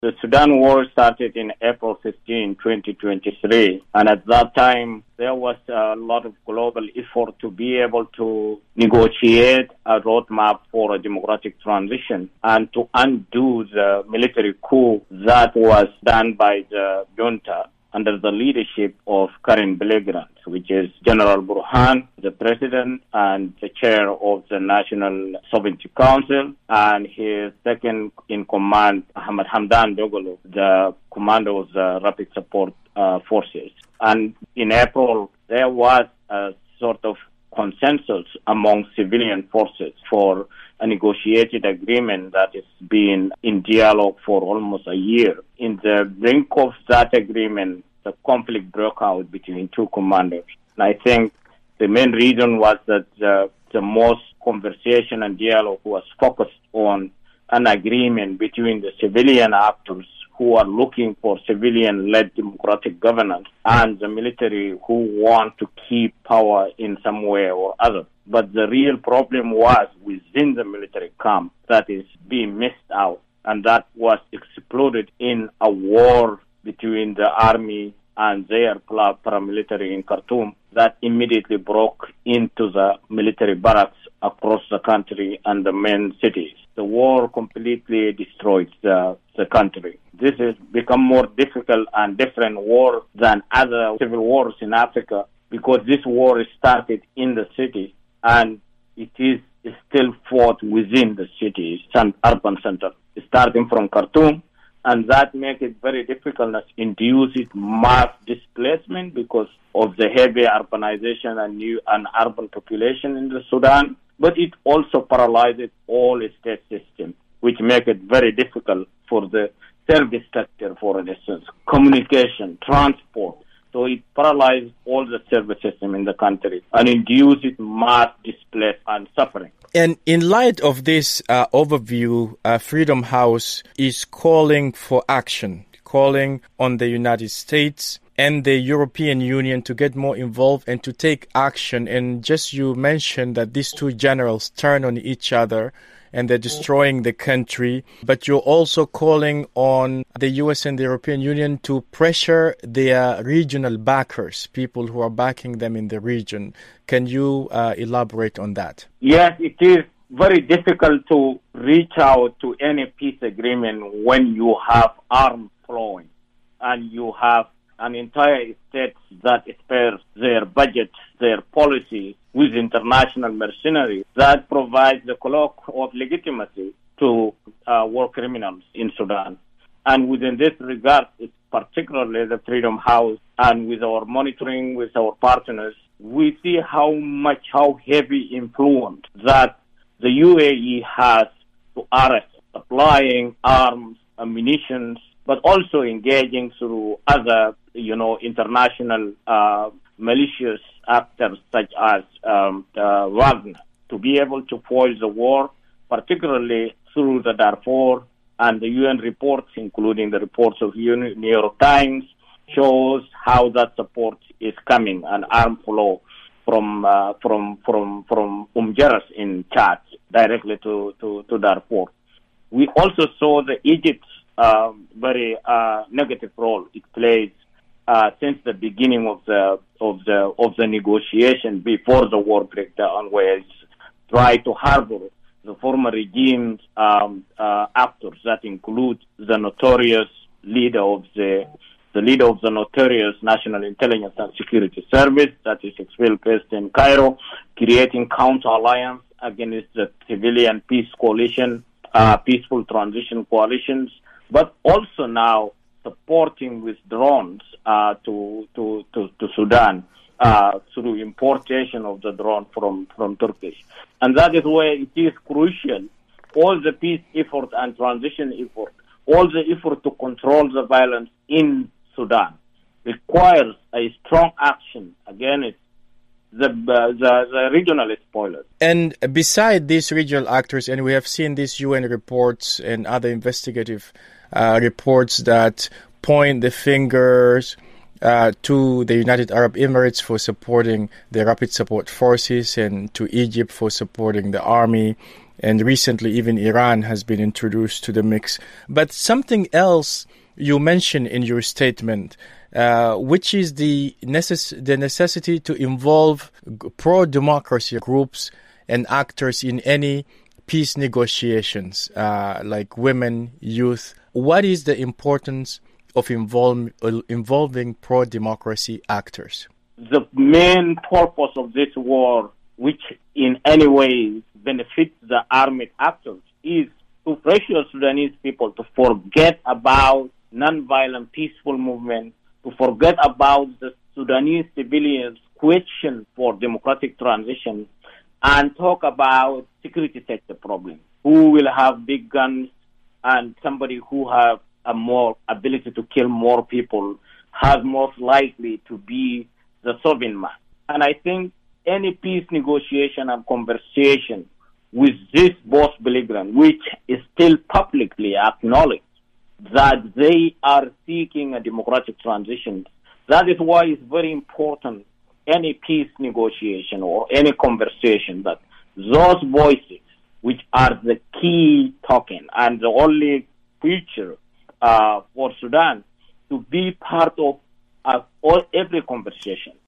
The Sudan war started in April 15, 2023, and at that time there was a lot of global effort to be able to negotiate a roadmap for a democratic transition and to undo the military coup that was done by the junta under the leadership of current belligerents, which is General Burhan, the president and the chair of the National Sovereignty Council, and his second in command, Ahmad Hamdan Dogolo, the commander of the Rapid Support Forces. And in April, there was a sort of consensus among civilian forces for a negotiated agreement that has been in dialogue for almost a year. In the brink of that agreement, the conflict broke out between two commanders. And I think the main reason was that the most conversation and dialogue was focused on an agreement between the civilian actors who are looking for civilian-led democratic governance and the military who want to keep power in some way or other. But the real problem was within the military camp that is being missed out, and that was exploded in a war between the army and their paramilitary in Khartoum that immediately broke into the military barracks across the country and the main cities. The war completely destroyed the country. This has become more difficult and different war than other civil wars in Africa because this war started in the city and it is still fought within the cities and urban centers, starting from Khartoum, and that makes it very difficult and induces mass displacement because of the heavy urbanization and new and urban population in the Sudan. But it also paralyzes all state systems, which make it very difficult for the service sector, for instance, communication, transport. So it paralyzes all the service system in the country and induces mass displacement and suffering. And in light of this overview, Freedom House is calling for action, calling on the United States and the European Union to get more involved and to take action. And just you mentioned that these two generals turn on each other and they're destroying the country. But you're also calling on the U.S. and the European Union to pressure their regional backers, people who are backing them in the region. Can you elaborate on that? Yes, it is very difficult to reach out to any peace agreement when you have arms flowing and you have an entire state that spares their budget, their policy with international mercenaries that provides the cloak of legitimacy to war criminals in Sudan. And within this regard, it's particularly the Freedom House and with our monitoring with our partners, we see how heavy influence that the UAE has to RS, supplying arms, ammunition, but also engaging through other, international malicious actors such as Wagner to be able to foil the war, particularly through the Darfur and the UN reports, including the reports of New York Times, shows how that support is coming, an arm flow from Jaras in Chad directly to Darfur. We also saw the Egypt's very negative role it plays since the beginning of the negotiation before the war breakdown, where it's tried to harbor the former regime's actors that include the notorious leader of the notorious National Intelligence and Security Service, that is based in Cairo, creating counter-alliance against the civilian peace coalition, peaceful transition coalitions, but also now supporting with drones to Sudan through importation of the drone from Turkish. And that is where it is crucial. All the peace effort and transition effort, all the effort to control the violence in Sudan requires a strong action against the regional spoilers. And beside these regional actors, and we have seen these UN reports and other investigative reports that point the fingers to the United Arab Emirates for supporting the Rapid Support Forces and to Egypt for supporting the army And recently, even Iran has been introduced to the mix. But something else you mentioned in your statement, which is the necessity to involve pro-democracy groups and actors in any peace negotiations, like women, youth. What is the importance of involving pro-democracy actors? The main purpose of this war, which in any way benefits the armed actors, is to pressure Sudanese people to forget about non-violent peaceful movement, to forget about the Sudanese civilians' question for democratic transition, and talk about security sector problem. Who will have big guns, and somebody who has a more ability to kill more people has most likely to be the sovereign man. And I think any peace negotiation and conversation with this both belligerent, which is still publicly acknowledged that they are seeking a democratic transition, that is why it's very important any peace negotiation or any conversation that those voices, which are the key token and the only future for Sudan, to be part of every conversation.